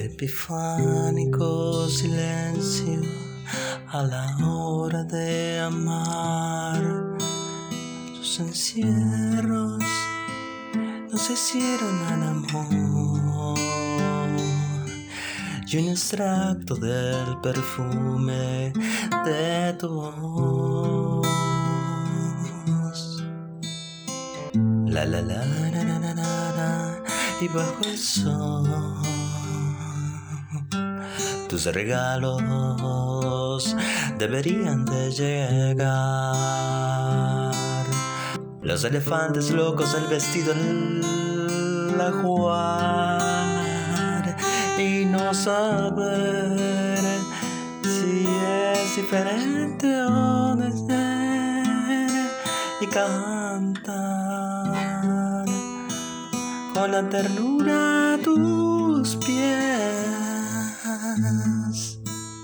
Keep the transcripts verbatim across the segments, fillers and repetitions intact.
epifánico silencio a la hora de amar. Sus encierros nos hicieron al amor y un extracto del perfume de tu voz. La la la la la la la, la y bajo el sol tus regalos deberían de llegar. Los elefantes locos, el vestido, el ajuar, y no saber si es diferente o de ser, y cantar con la ternura a tus pies,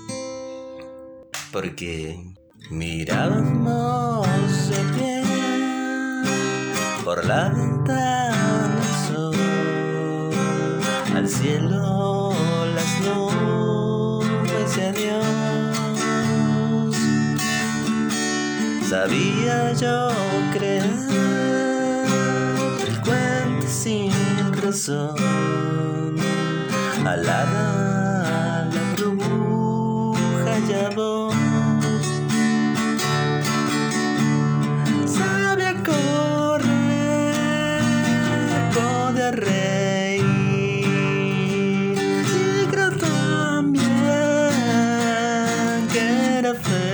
porque mirábamos de pie por la ventana al sol, al cielo, las nubes y adiós. Sabía yo creer el cuento sin razón, alada la bruja y a vos. Sabía correr, podía reír, y creo también que era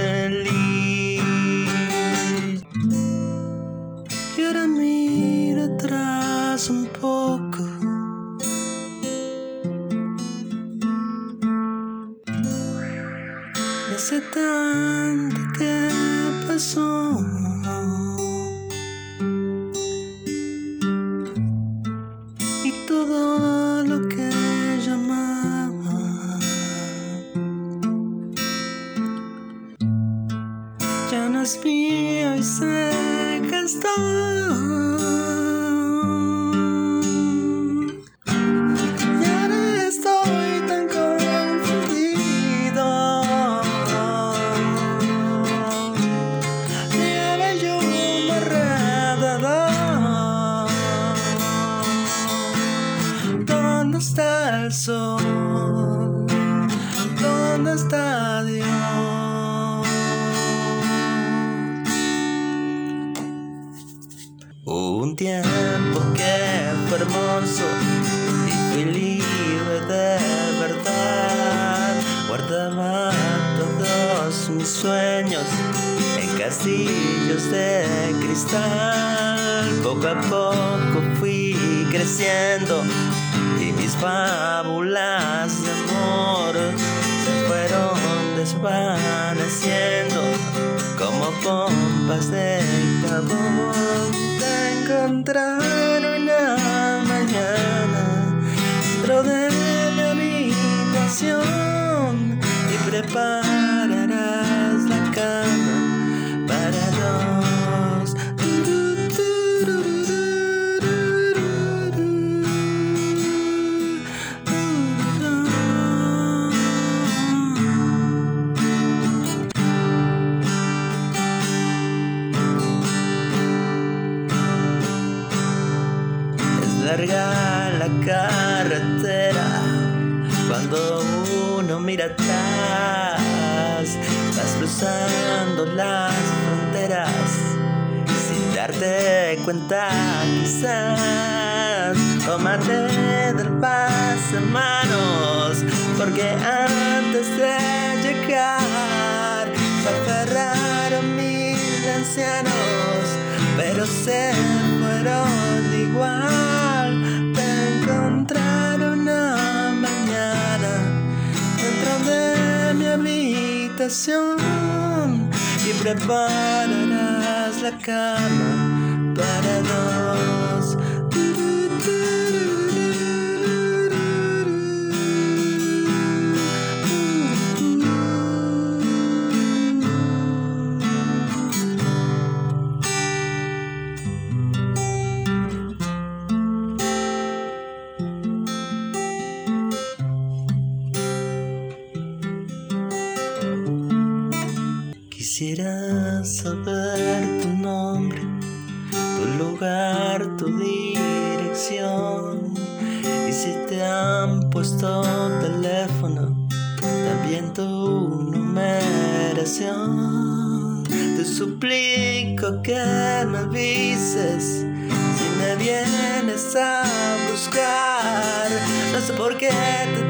feliz. Y ahora miro atrás un poco, y hace tanto que pasó, y todo lo que llamaba ya no es mío y sé que estoy. Y ahora estoy tan confundido, lleva yo alrededor. ¿Dónde está el sol? ¿Dónde está Dios? Un tiempo que fue hermoso y fui libre de verdad. Guardaba todos mis sueños en castillos de cristal. Poco a poco fui creciendo y mis fábulas de amor se fueron desvaneciendo como pompas de jabón. Te encontraré una mañana dentro de mi habitación y prepararás la cama para dos. Larga la carretera cuando uno mira atrás. Vas cruzando las fronteras sin darte cuenta quizás. Tómate del pasamanos, porque antes de llegar se aferraron mil ancianos, pero se fueron igual. Te encontraron una mañana dentro de mi habitación y prepararás la cama para dos. saber tu nombre, tu lugar, tu dirección. Y si te han puesto teléfono, también tu numeración. Te suplico que me avises si me vienes a buscar. No sé por qué te